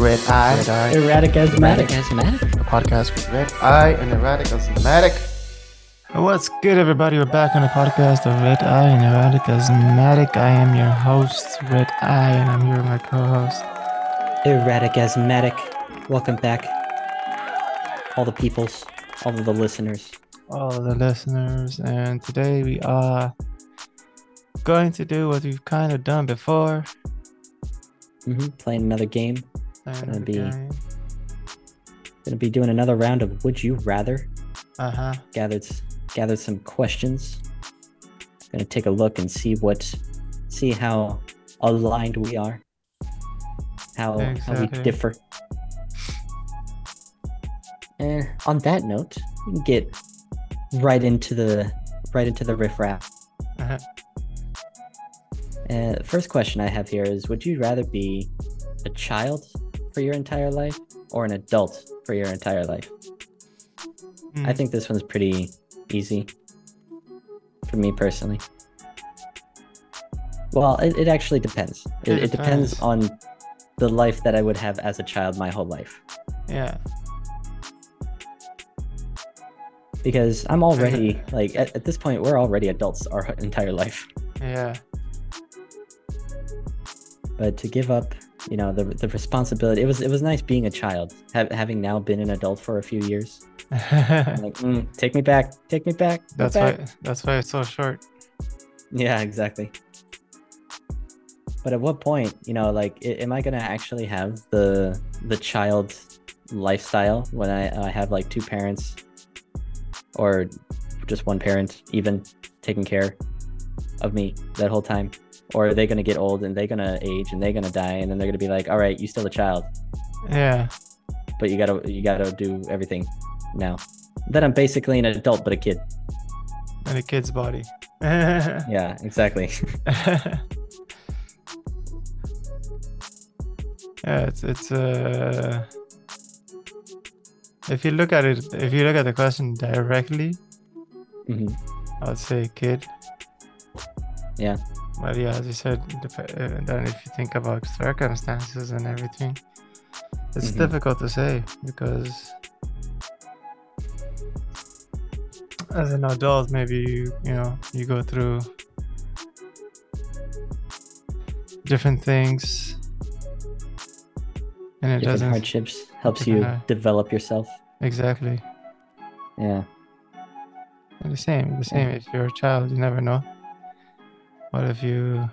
Red Eye. Erratic Asthmatic. A podcast with Red Eye and Erratic Asthmatic. What's good, everybody? We're back on the podcast of Red Eye and Erratic Asthmatic. I am your host, Red Eye, and I'm here with my co-host, Erratic Asthmatic. Welcome back, all the peoples, all of the listeners. all of the listeners, and today we are going to do what we've kind of done before. Playing another game. Gonna Gonna be doing another round of Would You Rather. Gathered some questions. Gonna take a look and see how aligned we are. How we differ. And on that note, we can get right into the riff-raff. The first question I have here is, would you rather be a child for your entire life or an adult for your entire life? I think this one's pretty easy for me personally. Well, it actually depends. It depends on the life that I would have as a child my whole life. Yeah. Because I'm already, like, at this point, we're already adults our entire life. Yeah. But to give up, the responsibility, it was nice being a child, having now been an adult for a few years. I'm like, take me back. That's why it's so short. Yeah, exactly. But at what point, am I gonna actually have the child lifestyle when I have like two parents, or just one parent even taking care of me that whole time? Or are they gonna get old and they're gonna age and they're gonna die, and then they're gonna be like, all right, you still a child, Yeah. but you gotta do everything now. Then I'm basically an adult but a kid. And a kid's body. Yeah, exactly. Yeah, it's if you look at the question directly, I would say kid. Yeah. But yeah, as you said, then if you think about circumstances and everything, it's difficult to say, because as an adult, maybe you go through different things, and it Different doesn't hardships helps you develop yourself. exactly. Yeah. And the same. If you're a child, you never know. What if you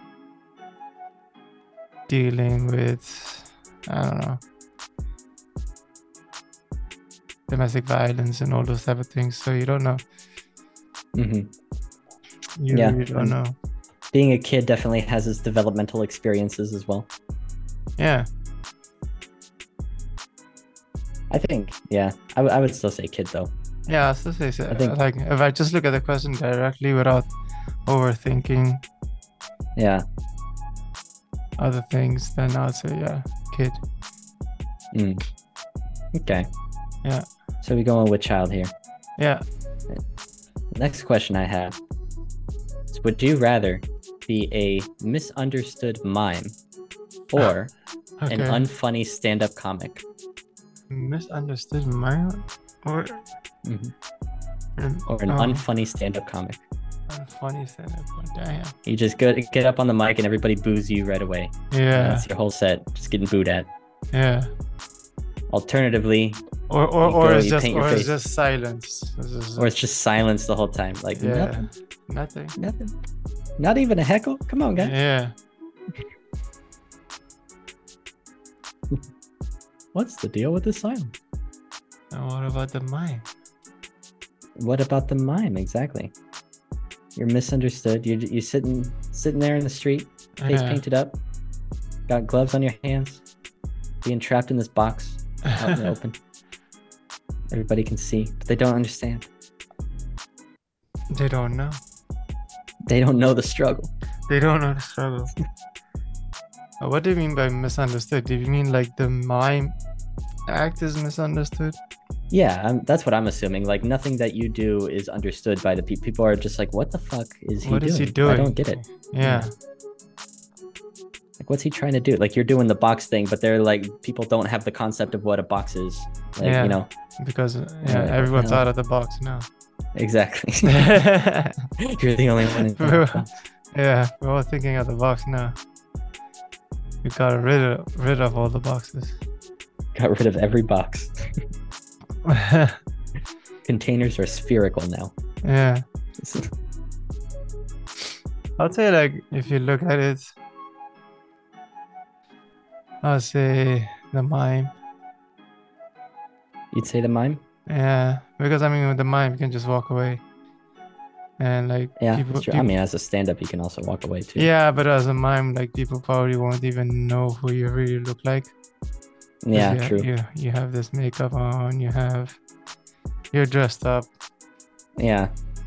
dealing with, I don't know, domestic violence and all those type of things? So you don't know. You don't know. Being a kid definitely has its developmental experiences as well. Yeah. I think, yeah, I would still say kid though. Yeah, I still say so. I think, like, if I just look at the question directly without overthinking other things, then I'll say kid. Okay. Yeah. So we're going with child here. Yeah. Next question I have is, would you rather be a misunderstood mime or an unfunny stand-up comic? Misunderstood mime or an unfunny stand-up comic? Unfunny stand-up comic. Damn. You just get up on the mic and everybody boos you right away. Yeah. That's your whole set, just getting booed at. Yeah. Alternatively, or it's just silence. Or it's just silence the whole time. Like, nothing. Not even a heckle? Come on, guys. Yeah. What's the deal with the silence? And what about the mime? What about the mime? Exactly. You're misunderstood. You're sitting there in the street, face painted up, got gloves on your hands, being trapped in this box out in the open. Everybody can see, but they don't understand. They don't know. They don't know the struggle. They don't know the struggle. What do you mean by misunderstood? Do you mean like the mime act is misunderstood? Yeah, that's what I'm assuming. Like, nothing that you do is understood by the people. People are just like, what the fuck is he doing? What is he doing? I don't get it. Yeah. Like, what's he trying to do? Like, you're doing the box thing, but they're like, people don't have the concept of what a box is. Like, Yeah. you know, Because like, what the everyone's hell? out of the box now. Exactly. Yeah, You're the only one in the box. we're all thinking out the box now. We got rid of all the boxes. Got rid of every box. Containers are spherical now. Yeah, I'd say like if you look at it, I'll say the mime. You'd say the mime? Yeah, because I mean with the mime you can just walk away, and like Yeah, people, it's true. I mean, as a stand-up, you can also walk away too. yeah, but as a mime, like people probably won't even know who you really look like. 'Cause Yeah, true. You have this makeup on, you're dressed up, Yeah.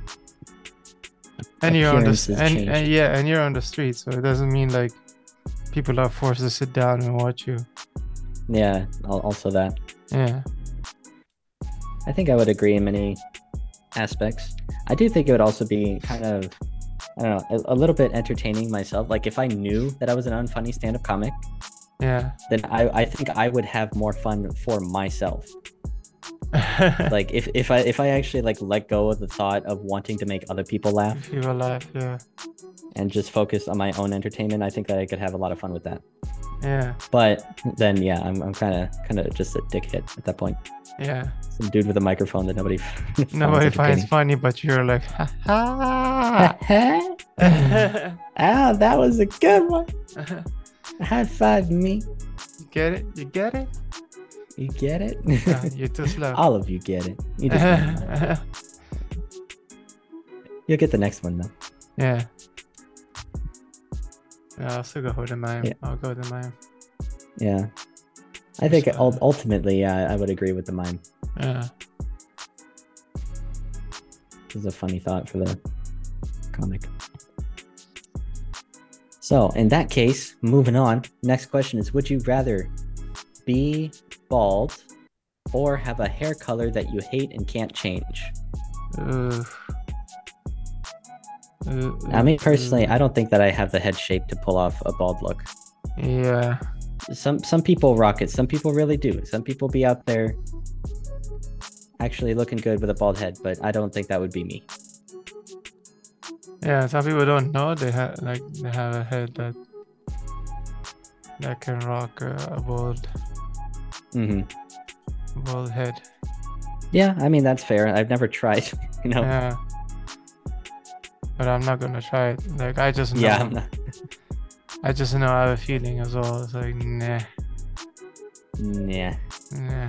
and you're on the Appearances change. and you're on the street, so it doesn't mean like people are forced to sit down and watch you. Yeah, also that. Yeah, I think I would agree in many aspects. I do think it would also be kind of, I don't know, a little bit entertaining myself. Like, if I knew that I was an unfunny stand-up comic, yeah. then I think I would have more fun for myself. Like, if I actually like let go of the thought of wanting to make other people laugh If you were alive, yeah, and just focus on my own entertainment, I think that I could have a lot of fun with that. yeah, But then, yeah, I'm kind of just a dickhead at that point. yeah. Some dude with a microphone that nobody Nobody finds entertaining. funny, but you're like, ha ha. Ah, that was a good one. High five me. You get it? You get it? You get it? You're too slow. All of you get it. You just don't know. You'll get the next one though. Yeah. Yeah, I'll still go for the mime. Yeah. I'll go with the mime. Yeah. I think So- ultimately, yeah, I would agree with the mime. Yeah. This is a funny thought for the comic. So, in that case, moving on. Next question is: would you rather be bald or have a hair color that you hate and can't change? I mean, personally, I don't think that I have the head shape to pull off a bald look. Yeah. Some people rock it. Some people really do. Some people be out there actually looking good with a bald head, but I don't think that would be me. Yeah, some people don't know they have a head that can rock a Hmm bald head. Yeah, I mean that's fair. I've never tried. You know. Yeah. But I'm not gonna try it. Like I just know. Yeah, I'm not. I just know I have a feeling as well. It's like nah. Yeah. Nah.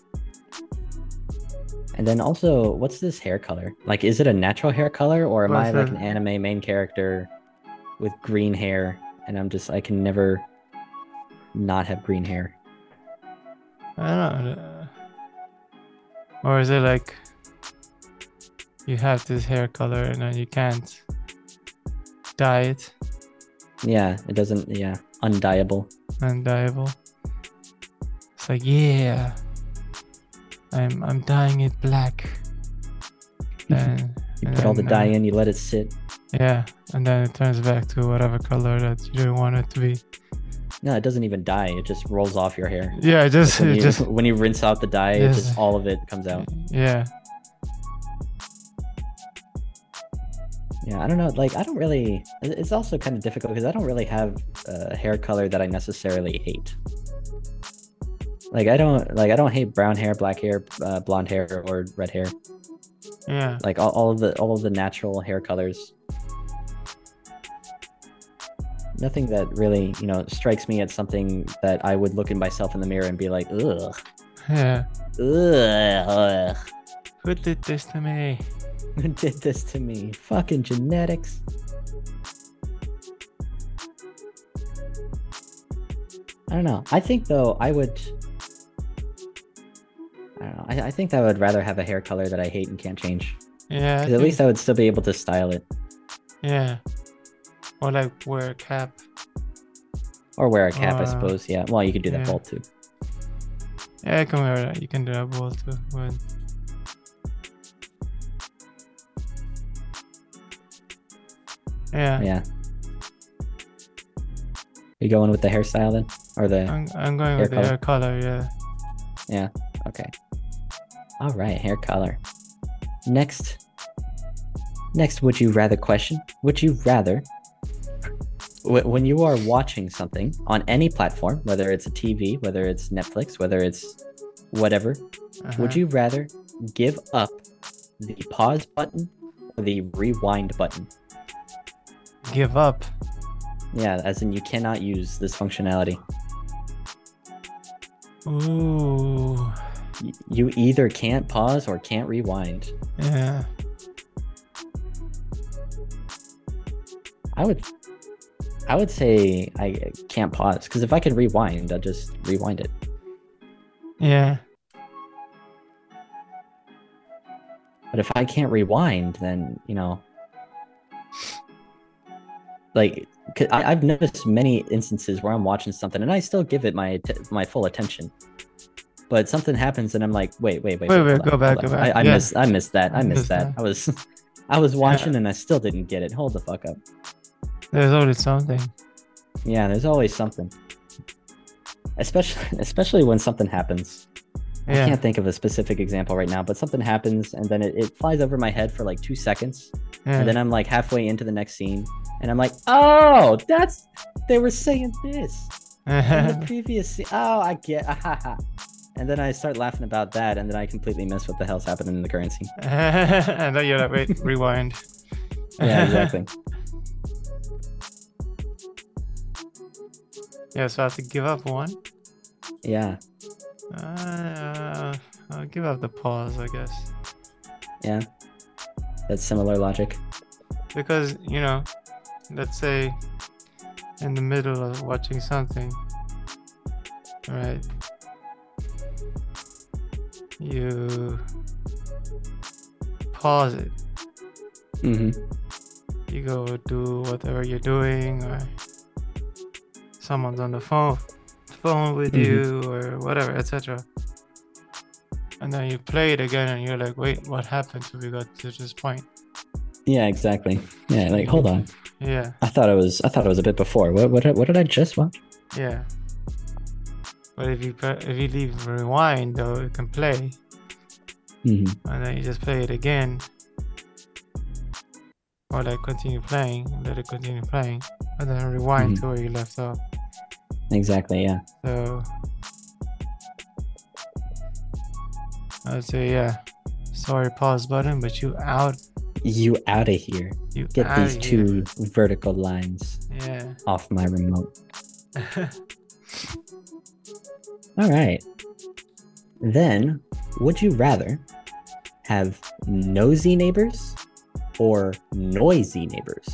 And then also, what's this hair color? Like, is it a natural hair color, or am I What's like that? an anime main character with green hair, and I can never not have green hair? I don't know. Or is it like you have this hair color and then you can't dye it, Yeah, it doesn't. Yeah, undyeable. undyeable? It's like yeah, I'm dyeing it black. And, You and put all the then, dye in, you let it sit. Yeah, and then it turns back to whatever color that you didn't want it to be. No, it doesn't even dye. It just rolls off your hair. Yeah, When you rinse out the dye, Yes. just all of it comes out. yeah. Yeah, I don't know. Like, I don't really. It's also kind of difficult because I don't really have a hair color that I necessarily hate. Like, I don't hate brown hair, black hair, blonde hair, or red hair. Yeah. Like all of the natural hair colors. Nothing that really, strikes me as something that I would look at myself in the mirror and be like, ugh, Yeah. ugh. Who did this to me? Who did this to me? Fucking genetics. I don't know. I think though I don't know. I think I would rather have a hair color that I hate and can't change. Yeah. 'Cause at least I would still be able to style it Yeah. Or like wear a cap. or wear a cap, I suppose. Yeah. Well, you could do that yeah. both too. Yeah, you can wear that. You can do that both too. But yeah. Yeah. You going with the hairstyle then, or the I'm going with the color? hair color. Yeah. Yeah. Okay. All right, hair color. Next, would you rather question? Would you rather, when you are watching something on any platform, whether it's a TV, whether it's Netflix, whether it's whatever, would you rather give up the pause button or the rewind button? Give up. Yeah, as in you cannot use this functionality. Ooh. You either can't pause or can't rewind. Yeah. I would say I can't pause, because if I can rewind, I'll just rewind it. Yeah. But if I can't rewind, then, you know, like, 'cause I've noticed many instances where I'm watching something and I still give it my full attention, but something happens and I'm like, wait, hold go on. back. I Yeah. missed that. I was watching and I still didn't get it. Hold the fuck up. There's always something. Yeah, there's always something. Especially when something happens. I Yeah. can't think of a specific example right now, but something happens and then it flies over my head for like 2 seconds. Yeah. And then I'm like halfway into the next scene and I'm like, oh, they were saying this in the previous scene. Oh, I get, and then I start laughing about that, and then I completely miss what the hell's happening in the current scene. And then you're like, wait, rewind. Yeah, exactly. Yeah, so I have to give up one. Yeah, I'll give up the pause, I guess. yeah. That's similar logic. Because, you know, let's say in the middle of watching something, right? You pause it. Mm-hmm. You go do whatever you're doing, or someone's on the phone with you, or whatever, etc. And then you play it again, and you're like, "Wait, what happened till we got to this point?" Yeah, exactly. Yeah, like, hold on. Yeah, I thought it was a bit before. What did I just watch? yeah. But if you leave rewind, though, it can play, Mm-hmm. and then you just play it again, or like continue playing, let it continue playing, and then rewind to where you left off. Exactly. Yeah. So I'd say, yeah, sorry, pause button, but you out. You out of here. You Get outta these here. 2 vertical lines Yeah. off my remote. All right. Then, would you rather have nosy neighbors or noisy neighbors?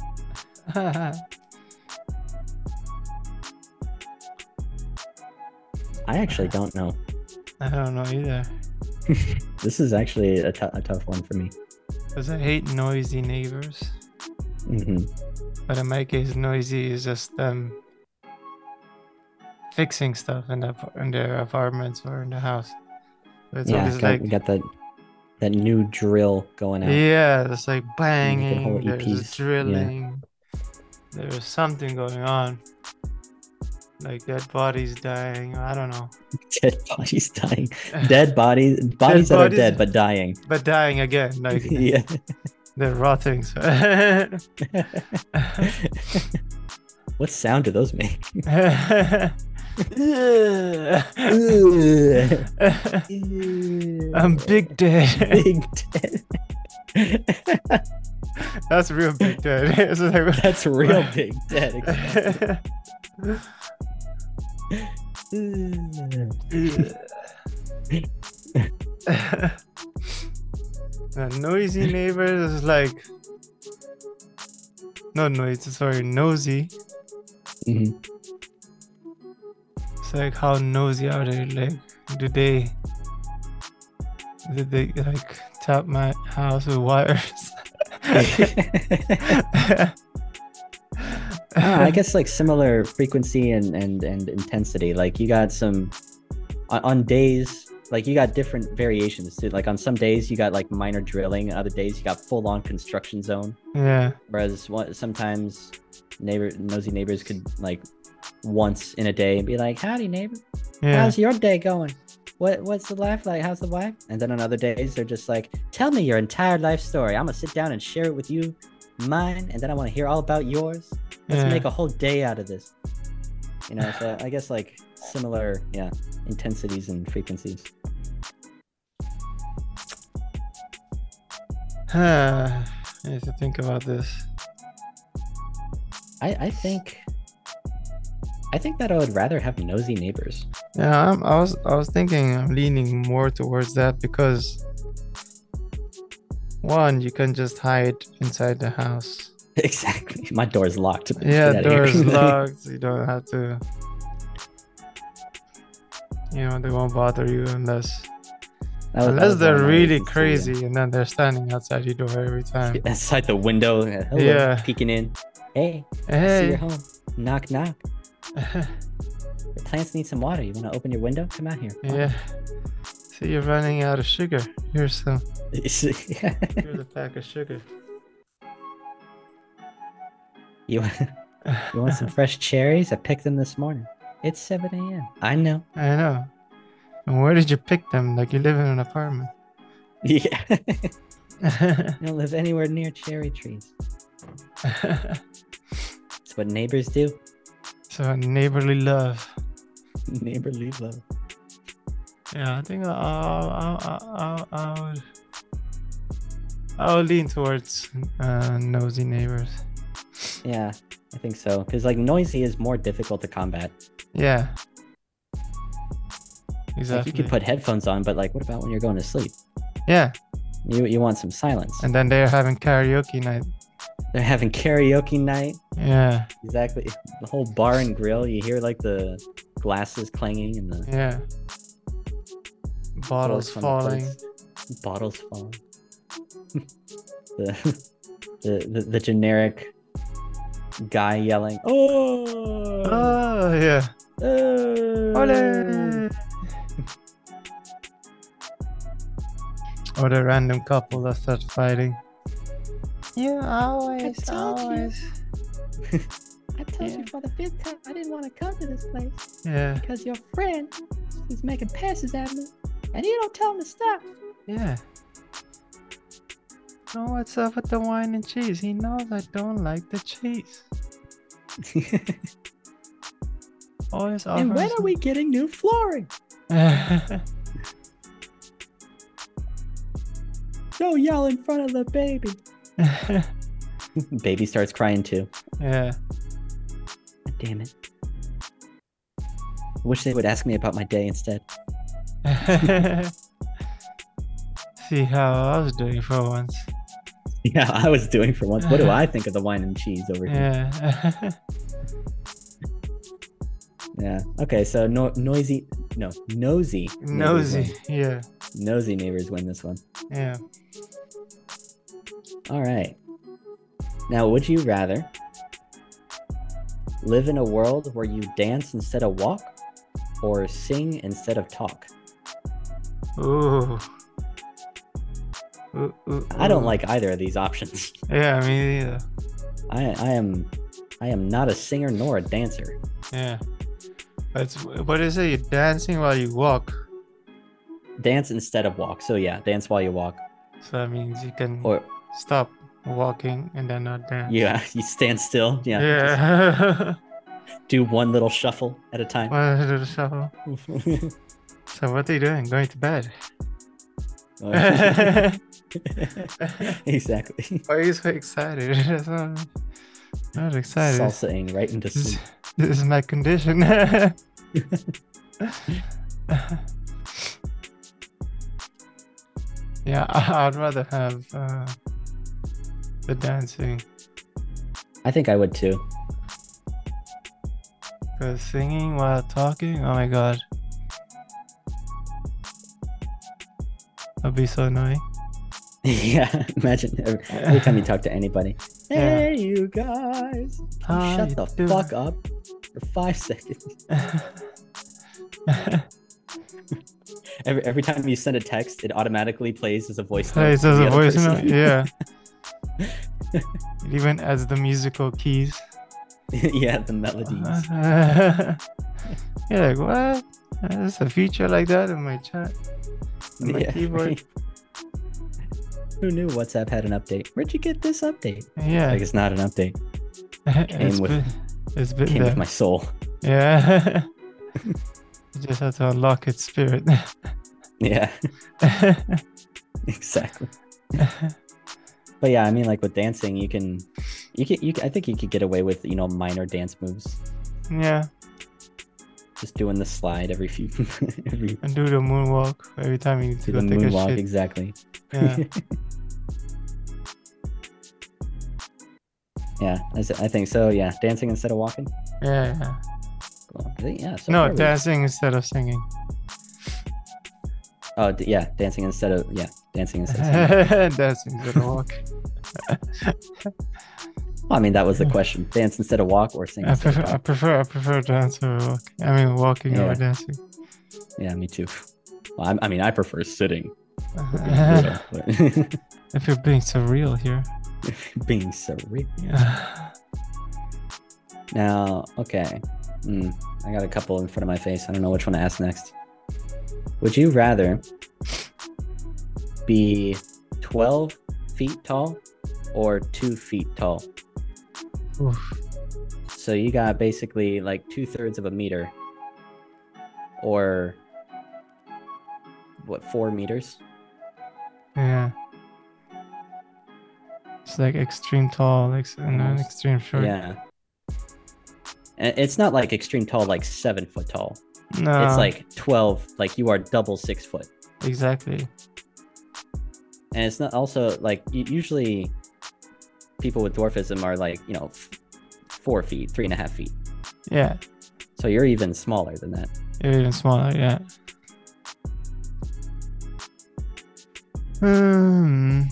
I actually don't know. I don't know either. This is actually a tough one for me. Because I hate noisy neighbors. Mm-hmm. But in my case, noisy is just them fixing stuff in their apartments or in the house. So it's Yeah, always got that new drill going out. yeah, it's like whole banging, there's EPs, drilling, there's something going on. Like dead bodies dying, I don't know. Dead bodies dying. Dead bodies that are bodies- dead but dying. But dying again, like Yeah. they're rotting. So What sound do those make? I'm big dead. Big dead. That's real big dead. It's like- That's real big dead. Exactly. The noisy neighbors is like no noisy, sorry, nosy. Mhm. It's like how nosy are they? Like did they like tap my house with wires? I guess like similar frequency and intensity. Like you got some on days Like you got different variations too. Like on some days you got like minor drilling, and other days you got full on construction zone. Yeah. Whereas sometimes nosy neighbors could like once in a day be like, "Howdy, neighbor. Yeah. How's your day going? What's the life like? How's the wife?" And then on other days they're just like, "Tell me your entire life story. I'm gonna sit down and share it with you, mine, and then I want to hear all about yours. Let's Yeah. make a whole day out of this." You know, so I guess like similar, intensities and frequencies. I need to think about this. I think that I would rather have nosy neighbors. Yeah, I was thinking I'm leaning more towards that because one, you can just hide inside the house. Exactly. My door's locked. Yeah, Get outta door is here. locked. You don't have to. You know, they won't bother you unless That they're was one of my really reasons too, crazy and then they're standing outside your door every time. Inside the window, hello, Yeah. peeking in. Hey, see Hey. you're home. Knock, knock. Your plants need some water. You want to open your window? Come out here. Yeah. See, you're running out of sugar. Here's some. Here's a pack of sugar. You want some fresh cherries? I picked them this morning. It's 7 a.m. I know. I know. And where did you pick them? Like you live in an apartment. Yeah. I don't live anywhere near cherry trees. It's what neighbors do. So neighborly love. Neighborly love. Yeah, I think I would lean towards nosy neighbors. Yeah, I think so. Because like noisy is more difficult to combat. Yeah. Like Exactly. you could put headphones on, but like what about when you're going to sleep? Yeah. You want some silence. And then they're having karaoke night. They're having karaoke night. Yeah. Exactly. The whole bar and grill. You hear like the glasses clanging and the Yeah. Bottles forks on the falling. plates. Bottles falling. the generic guy yelling, "Oh! Oh, yeah. Oh!" Ole! Or the random couple that starts fighting. You always, I told you. always. I told Yeah. you for the 5th time I didn't want to come to this place Yeah. because your friend, he's making passes at me, and you don't tell him to stop. Yeah. Oh, what's up with the wine and cheese? He knows I don't like the cheese. Always And when offers- are we getting new flooring? Don't yell in front of the baby. Baby starts crying too. Yeah. God damn it. Wish they would ask me about my day instead. See how I was doing for once. Yeah, I was doing for once. What do I think of the wine and cheese over here? Yeah. Yeah. Okay, so nosy. neighbors Nosy. win. Yeah. Nosy neighbors win this one. Yeah. All right. Now, would you rather live in a world where you dance instead of walk, or sing instead of talk? Ooh. I don't ooh. like either of these options. Yeah, me either. I am not a singer nor a dancer. Yeah. What is it? You're dancing while you walk. Dance instead of walk. So yeah, dance while you walk. So that means you can Or stop walking and then not dance. yeah, you stand still. Yeah. Yeah. Just do one little shuffle at a time. One little shuffle. So what are you doing? Going to bed? Exactly. Why are you so excited? Not excited. Salsaing right into sleep. This is my condition. Yeah, I'd rather have the dancing, I think I would too. because singing while talking, oh my god, that'd be so annoying. Yeah, imagine every time you talk to anybody. Yeah. Hey, you guys. Can you How shut you the doing?" fuck up for 5 seconds. every time you send a text, it automatically plays as a voice note. Plays to as the a other voice person. note. Yeah. It even adds the musical keys. Yeah, the melodies. You're like, what? There's a feature like that in my chat, in my keyboard. right. Who knew WhatsApp had an update? Where'd you get this update? Yeah. Like it's not an update. It's with- been Came there. with my soul. Yeah. You just have to unlock its spirit. Yeah, exactly. But yeah, I mean, like with dancing, you can. I think you could get away with minor dance moves. Yeah. Just doing the slide every And do the moonwalk every time you need to do go the take a moonwalk shit. exactly. Yeah. Yeah, I think so. Yeah, dancing instead of walking. Yeah. Yeah. Cool. Yeah. So No, far we- dancing instead of singing. Oh, yeah, dancing instead of singing. Dancing instead of walking. Well, I mean, that was the question: dance instead of walk or sing. I instead of prefer dance over walking. I mean, walking over Yeah. dancing. talk. Yeah, me too. Well, I mean, I prefer sitting. If you're being so real here. Being so real. Yeah. Now, okay. I got a couple in front of my face. I don't know which one to ask next. Would you rather be 12 feet tall or 2 feet tall? Oof. So you got basically like 2/3 of a meter, or what, 4 meters? Yeah. It's like extreme tall, like and then Almost. extreme short. Yeah. And it's not like extreme tall, like 7 foot tall. No. It's like 12, like you are double 6 foot. Exactly. And it's not also like usually people with dwarfism are like 4 feet, 3.5 feet. Yeah. So you're even smaller than that. You're even smaller. Yeah. Hmm.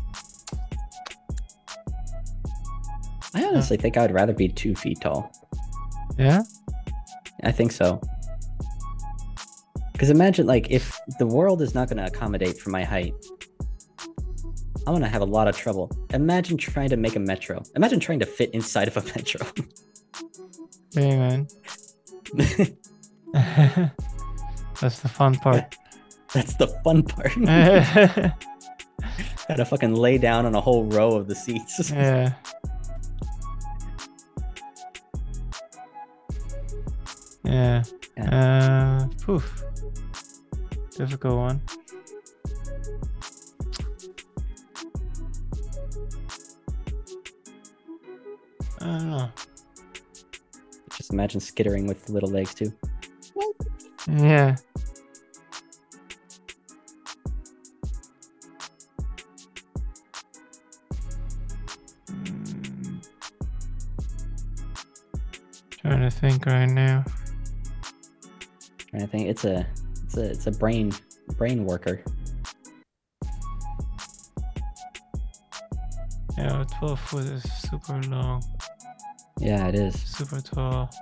I honestly think I would rather be 2 feet tall. Yeah. I think so. Because imagine, like, if the world is not going to accommodate for my height, I'm going to have a lot of trouble. Imagine trying to make a metro. Imagine trying to fit inside of a metro. Hey, man. That's the fun part. That's the fun part. Gotta fucking lay down on a whole row of the seats. Yeah. Yeah. Poof. Difficult one. I don't know. Just imagine skittering with little legs, too. Yeah. Mm. Trying to think right now. I think it's a brain worker. Yeah, 12 foot is super long, Yeah, it is. super tall.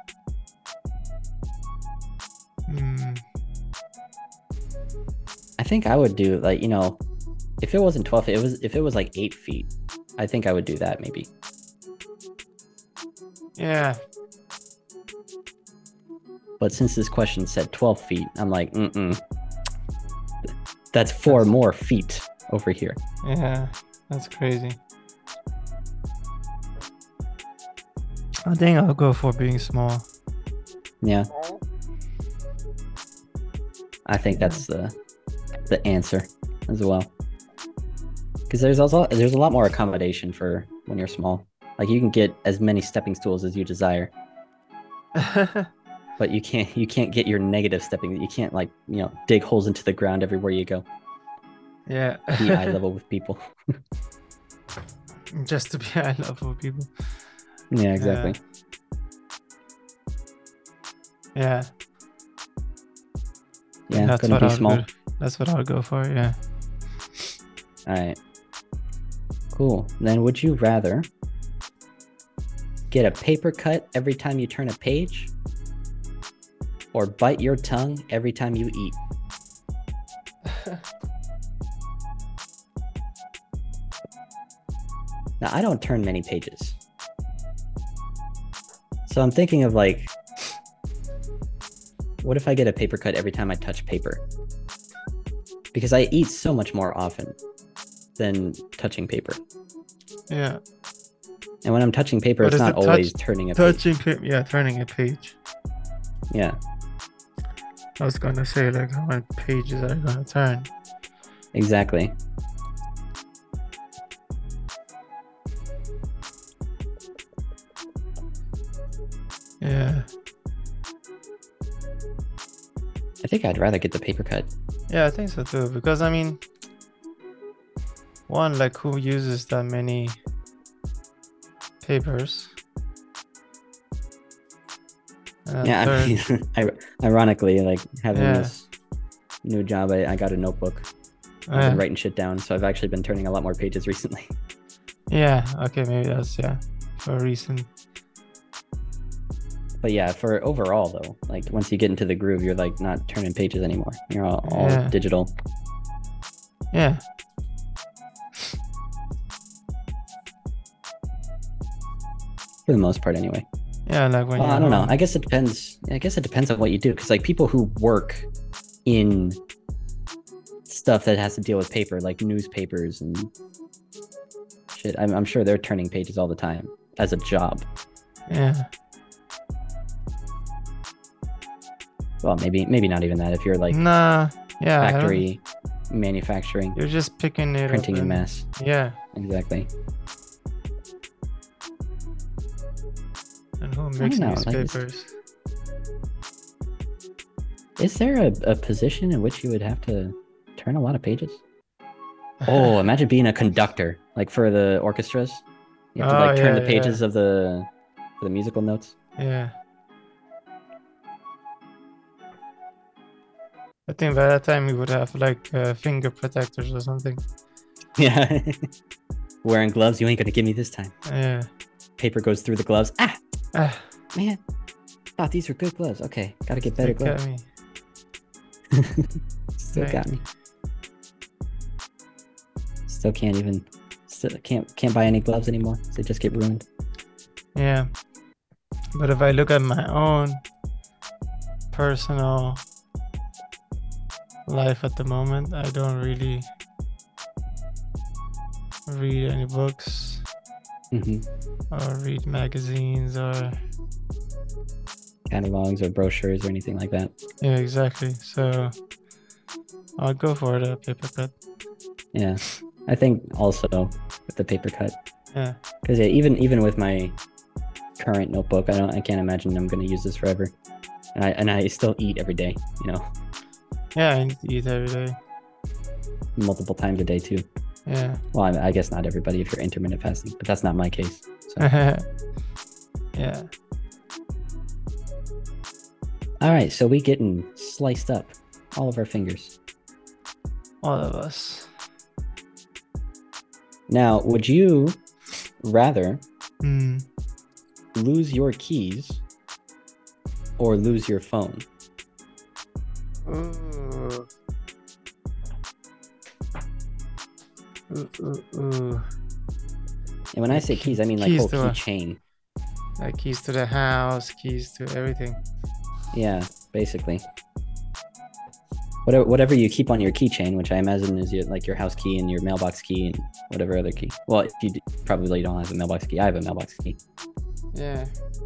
Hmm. I think I would do like, if it wasn't 12, if it was like 8 feet, I think I would do that maybe. Yeah. But since this question said 12 feet, I'm like, that's 4 more feet over here. Yeah. That's crazy. I think I'll go for being small. Yeah. I think that's the answer as well. Because there's a lot more accommodation for when you're small. Like you can get as many stepping stools as you desire, but you can't get your negative stepping. You can't dig holes into the ground everywhere you go. Yeah. Be eye level with people. Just to be eye level with people. Yeah, exactly. Yeah. Yeah, That's couldn't what be I'll small. go. That's what I'll go for. Yeah. All right. Cool. Then would you rather get a paper cut every time you turn a page or bite your tongue every time you eat? Now, I don't turn many pages. So I'm thinking of like, what if I get a paper cut every time I touch paper? Because I eat so much more often than touching paper. Yeah. And when I'm touching paper, But it's is not the always turning a page. Touching paper, yeah, turning a page. Yeah, I was gonna say like how many pages are you gonna turn? exactly. Yeah. I think I'd rather get the paper cut. Yeah, I think so too. Because I mean, one, like who uses that many papers? And Yeah, third, I mean, ironically, like having Yeah. this new job, I got a notebook. I've uh, been writing shit down, so I've actually been turning a lot more pages recently. yeah, okay, maybe that's for a reason. But yeah, for overall though, like once you get into the groove, you're like not turning pages anymore. You're all Yeah. digital. Yeah. For the most part anyway. Yeah, like when Well, you're I don't know. home. I guess it depends. I guess it depends on what you do. Because like people who work in stuff that has to deal with paper, like newspapers and shit, I'm sure they're turning pages all the time as a job. Yeah. Well, maybe not even that. If you're like Nah. Yeah. I don't- factory manufacturing, You're just picking it printing up in and- mass. Yeah. Exactly. And who makes know, like, newspapers? Is there a position in which you would have to turn a lot of pages? Oh, imagine being a conductor, like for the orchestras. You have to Oh, like turn yeah, the pages of the musical notes. Yeah. I think by that time we would have like finger protectors or something. Yeah. Wearing gloves, you ain't gonna give me this time. Yeah. Paper goes through the gloves. Ah, Ah, man. Thought these were good gloves. Okay, gotta get better look at gloves. me. Still Right. got me. Still can't buy any gloves anymore. They just get ruined. Yeah. But if I look at my own personal life at the moment, I don't really read any books Hmm. or read magazines or Catalogs or brochures or anything like that. yeah, exactly. So I'll go for the paper cut. Yeah, I think also with the paper cut, Yeah. because yeah, even with my current notebook, I can't imagine I'm gonna use this forever, and I still eat every day, you know, Yeah, I need to eat every day. multiple times a day too. Yeah. Well, I guess not everybody if you're intermittent fasting, but that's not my case. So. Yeah. All right, so we getting sliced up, all of our fingers. All of us. Now, would you rather Hmm. lose your keys or lose your phone? Ooh. Ooh. And when I say keys, I mean like Keys whole to a- keychain. Like keys to the house, keys to everything. Yeah, basically. Whatever you keep on your keychain, which I imagine is your house key and your mailbox key and whatever other key. Well, if you probably don't have a mailbox key. I have a mailbox key. Yeah.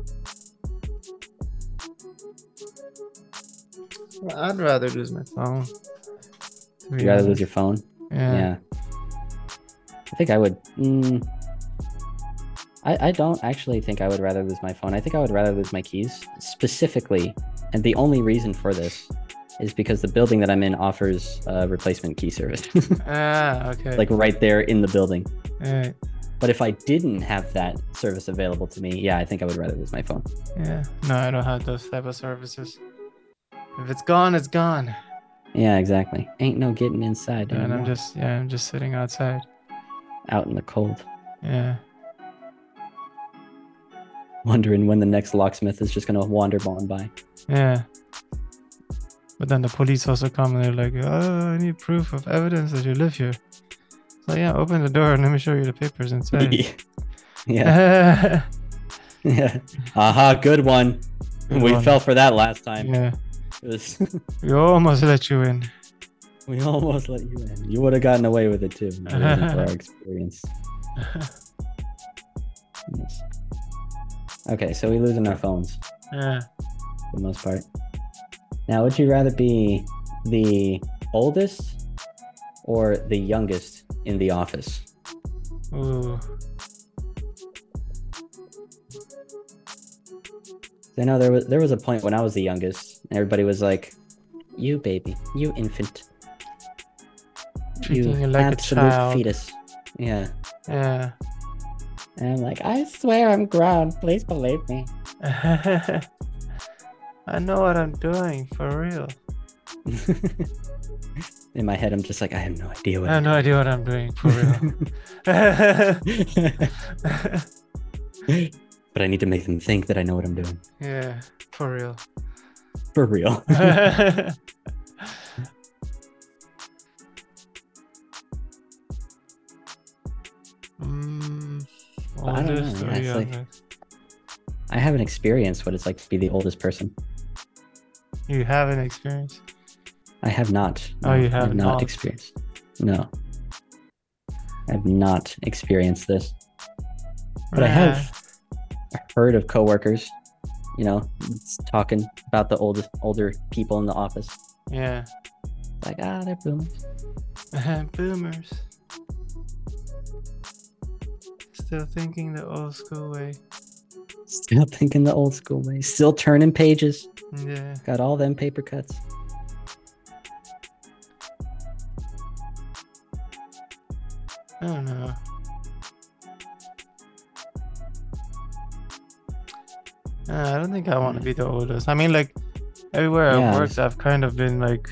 Well, I'd rather lose my phone. to be You'd rather lose honest. your phone? Yeah. Yeah. I think I would. I don't actually think I would rather lose my phone. I think I would rather lose my keys. Specifically, and the only reason for this is because the building that I'm in offers a replacement key service. Ah, okay. Like right there in the building. Alright. But if I didn't have that service available to me, yeah, I think I would rather lose my phone. Yeah. No, I don't have those type of services. If it's gone, it's gone. Yeah, exactly. Ain't no getting inside And anymore. I'm just sitting outside. Out in the cold, Yeah. wondering when the next locksmith is just gonna wander on by. Yeah. But then the police also come and they're like, oh, I need proof of evidence that you live here. So yeah, open the door and let me show you the papers inside. Yeah. Yeah. Aha, good one. Good We one. fell for that last time. Yeah, It was- we almost let you in. we almost let you in. You would have gotten away with it too. If it wasn't for our experience. Yes. Okay, so we losing our phones Yeah. for the most part. Now, would you rather be the oldest or the youngest in the office? Ooh. I know there was a point when I was the youngest, and everybody was like, "You baby, you infant, Treating you like a absolute child. fetus." Yeah, Yeah. and I'm like, I swear I'm grown. Please believe me. I know what I'm doing, for real. In my head, I'm just like, I have no idea what. I have no idea what I'm doing, for real. But I need to make them think that I know what I'm doing. Yeah, for real. For real. I don't know, Oldest or yeah, it's like- youngest? I haven't experienced what it's like to be the oldest person. You haven't experienced? I have not. Oh, you I have have not not. experienced. No. I have not experienced this. But I have heard of coworkers, talking about the older people in the office. Yeah. Like, they're boomers. Boomers. Still thinking the old school way. Still thinking the old school way. Still turning pages. Yeah. Got all them paper cuts. I don't know. I don't think I want to be the oldest. I mean, like, everywhere Yeah. I've worked, I've kind of been like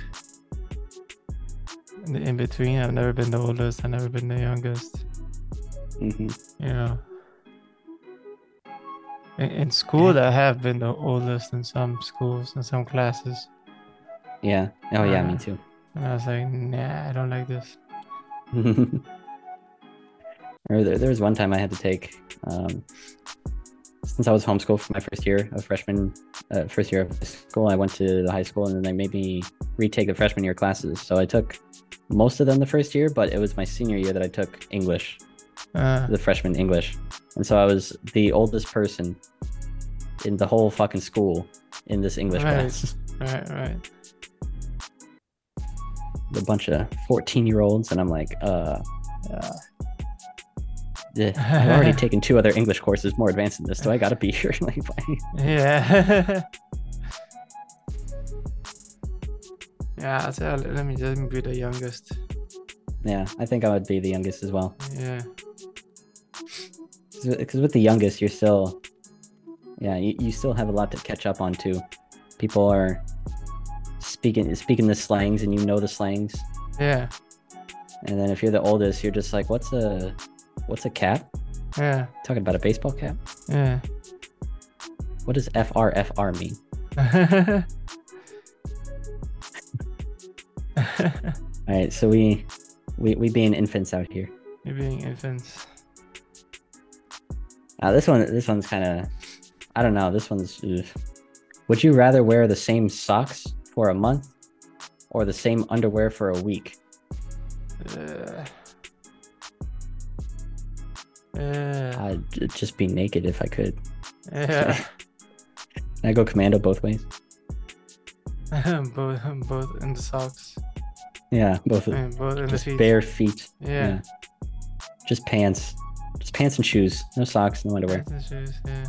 in between. I've never been the oldest. I've never been the youngest. Hmm. You know. In school, I have been the oldest in some schools, in some classes. Yeah. Oh, yeah, me too. And I was like, nah, I don't like this. Or there was one time I had to take, since I was homeschooled for my first year of first year of high school, I went to the high school and then they made me retake the freshman year classes. So I took most of them the first year, but it was my senior year that I took English, the freshman English. And so I was the oldest person in the whole fucking school in this English class. Right. A bunch of 14-year-olds, and I'm like, I've already taken 2 other English courses more advanced than this. Do I gotta be here? Like, why? Yeah. Yeah, I'll say, let me be the youngest. Yeah, I think I would be the youngest as well. Yeah. Because with the youngest, you're still, you still have a lot to catch up on too. People are speaking the slangs, and you know the slangs. Yeah. And then if you're the oldest, you're just like, what's a cap? Yeah. Talking about a baseball cap? Yeah. What does FRFR mean? All right, so we being infants out here. You're being infants. This one's kind of, I don't know. This one's. Ugh. Would you rather wear the same socks for a month, or the same underwear for a week? I'd just be naked if I could. Yeah. Can I go commando both ways? both in the socks. Yeah, both of them. And both in the Just feet. bare feet. Yeah. Just pants. Just pants and shoes. No socks, no underwear. Pants and shoes, yeah.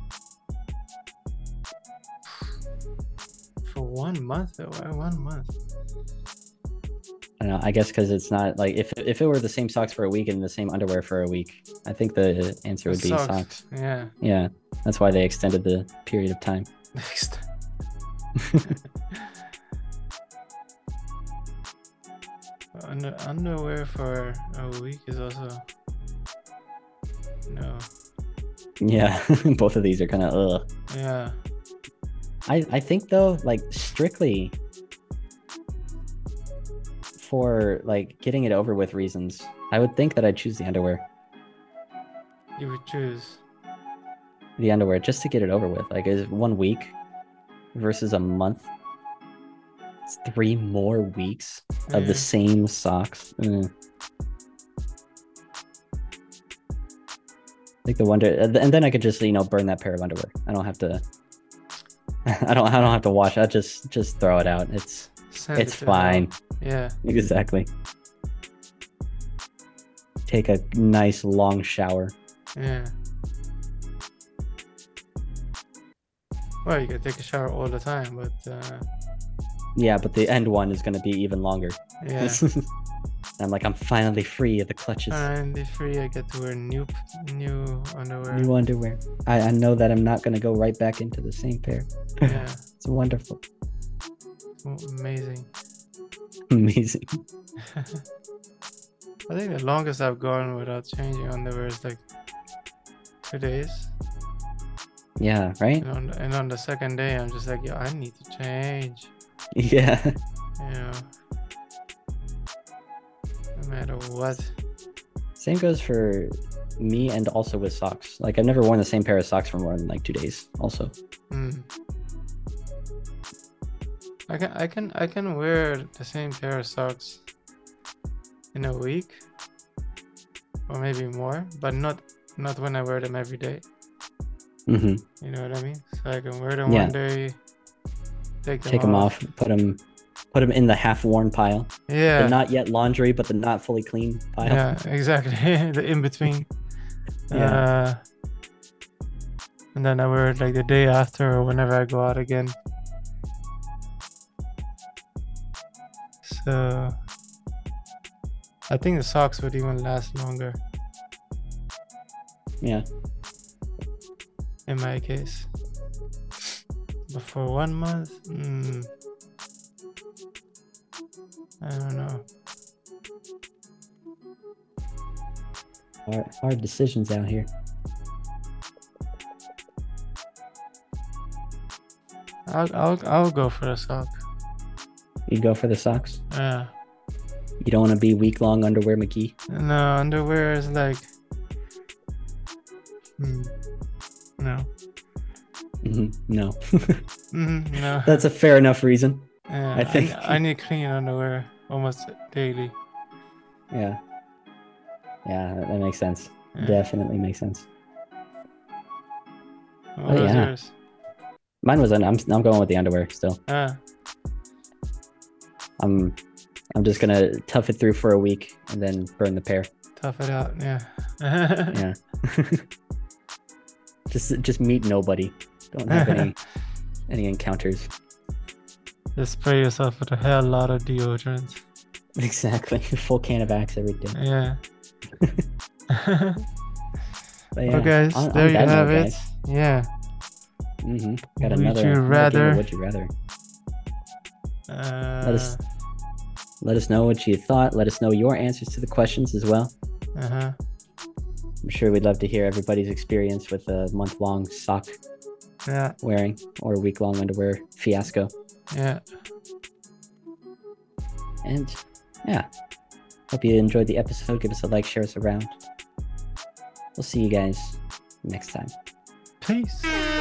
For 1 month though, why 1 month? I don't know. I guess because it's not like if it were the same socks for a week and the same underwear for a week, I think the answer would be socks. Yeah. Yeah, that's why they extended the period of time. Next. Underwear for a week is also no. Yeah, both of these are kind of ugh. Yeah. I think though, like strictly for like getting it over with reasons, I would think that I'd choose the underwear. You would choose. The underwear just to get it over with. Like, is 1 week versus a month? It's 3 more weeks of the Yeah. same socks. Like the wonder, and then I could just burn that pair of underwear. I don't have to. I don't have to wash. I just throw it out. It's Send it it's to fine. hell. Yeah. Exactly. Take a nice long shower. Yeah. Well, you could take a shower all the time, but Yeah, but the end one is gonna be even longer. yeah. I'm finally free of the clutches. And if free, I get to wear new underwear. New underwear. I know that I'm not gonna go right back into the same pair. Yeah. It's wonderful. Amazing. Amazing. I think the longest I've gone without changing underwear is like 2 days. Yeah, right? And on the second day, I'm just like, yo, I need to change. Yeah. You know, no matter what. Same goes for me and also with socks. Like I've never worn the same pair of socks for more than like 2 days also. Mm. I can wear the same pair of socks in a week or maybe more, but not when I wear them every day. Mm-hmm. You know what I mean? So I can wear them Yeah. one day, take Take them off, put them in the half-worn pile. Yeah. The not yet laundry, but the not fully clean pile. Yeah, exactly. The in between. Yeah. And then I wear it like the day after or whenever I go out again. So I think the socks would even last longer Yeah. in my case. But for 1 month, I don't know. Hard decisions out here. I'll go for the sock. You'd go for the socks? Yeah. You don't want to be week-long underwear McGee? No, underwear is like no. No. No. That's a fair enough reason. Yeah, I think- I need clean underwear almost daily. Yeah. Yeah, that makes sense. Yeah. Definitely makes sense. What was yeah. yours? Mine was I'm going with the underwear still. Ah, I'm just gonna tough it through for a week and then burn the pair. tough it out. Yeah. Yeah. just meet nobody. Don't have any encounters. Just spray yourself with a hell lot of deodorant. Exactly. Full can of Axe every day. Yeah. But yeah, Well, guys, on there you that have note, it. guys, Yeah. got Would another you game of rather? Would you rather? Uh, Let us know what you thought. Let us know your answers to the questions as well. uh-huh. I'm sure we'd love to hear everybody's experience with a month-long sock Yeah. wearing or a week-long underwear fiasco. Yeah. And yeah, hope you enjoyed the episode. Give us a like, share us around. We'll see you guys next time. Peace.